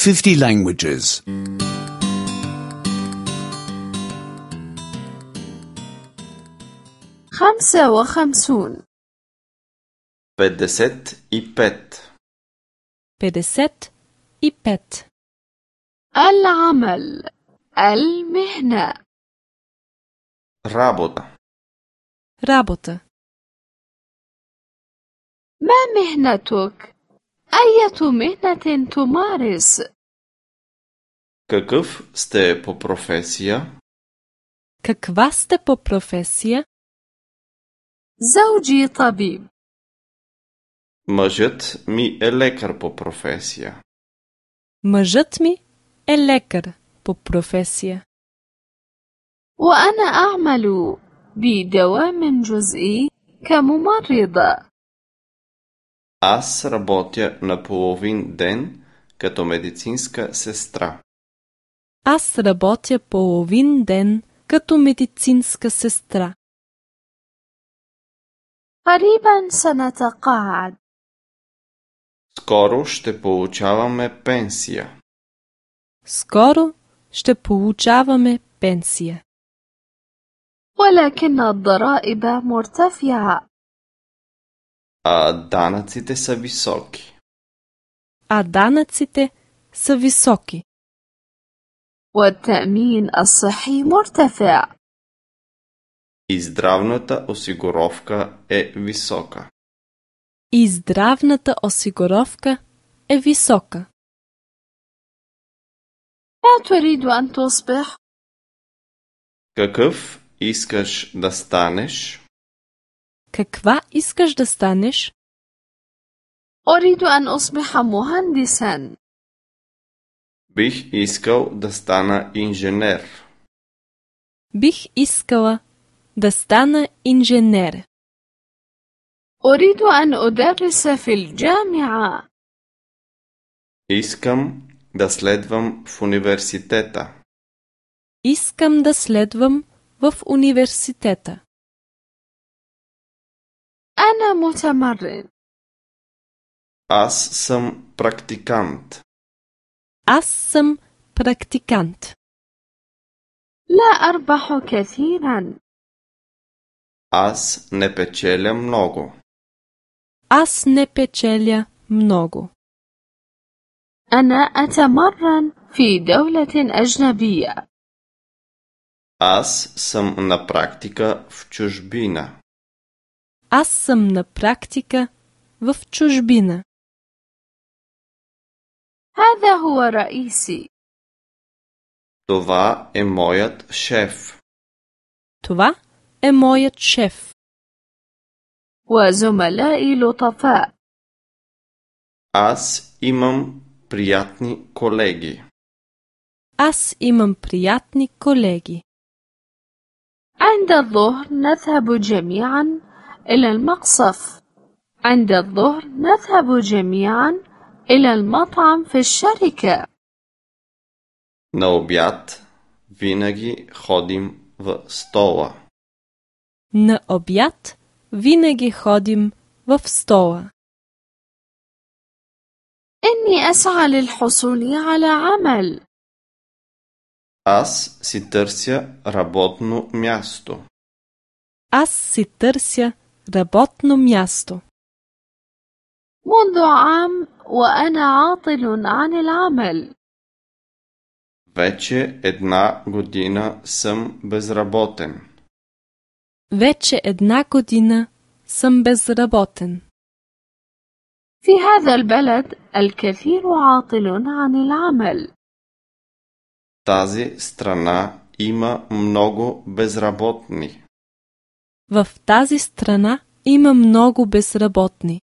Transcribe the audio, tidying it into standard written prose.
50 languages. 55 55 55 العمل المهنة работа работа. ما مهنتك؟ أية مهنة تمارس؟ Какъв сте по професия? Каква сте по професия? زوجي طبيب. Мъжът ми е лекар по професия. Мъжът ми е лекар по професия. وأنا أعمل بدوام جزئي كممرضة. Аз работя на половин ден като медицинска сестра. Аз работя половин ден като медицинска сестра. قريبا سنتقاعد. Скоро ще получаваме пенсия. Скоро ще получаваме пенсия. ولكن الضرائب مرتفعة. А данъците са високи. А данъците са високи. والتأمين الصحي مرتفع. И здравната осигуровка е висока. И здравната осигуровка е висока. لا تريد أن تصبح؟ Какъв искаш да станеш? Каква искаш да станеш? أريد أن أصبح مهندسا. Бих искал да стана инженер. Бих искала да стана инженер. أريد أن أدرس في الجامعة. Искам да следвам в университета. Искам да следвам в университета. أنا متمرن. Аз съм практикант. Аз съм практикант. لا أربح كثيرا. Аз не печеля много. Аз не печеля много. أنا أتمرن في دولة أجنبية. Аз съм на практика в чужбина. Аз съм на практика в чужбина. هذا هو رئيسي. Това е моят шеф. Това е моят шеф. وزملائي لطفاء. Аз имам приятни колеги. Аз имам приятни колеги. عند الظهر نذهب جميعا إلى المقصف. عند الظهر نذهب جميعا إلى المطعم في الشركة. На обяд винаги ходим в стола. На обяд винаги ходим в стола. إني أسعى للحصول على عمل. Аз си търся работно място. Аз си търся работно място. منذ عام وأنا عاطل عن العمل. Вече една година съм безработен. Вече една година съм безработен. في هذا البلد الكثير عاطل عن العمل. Тази страна има много безработни. В тази страна има много безработни.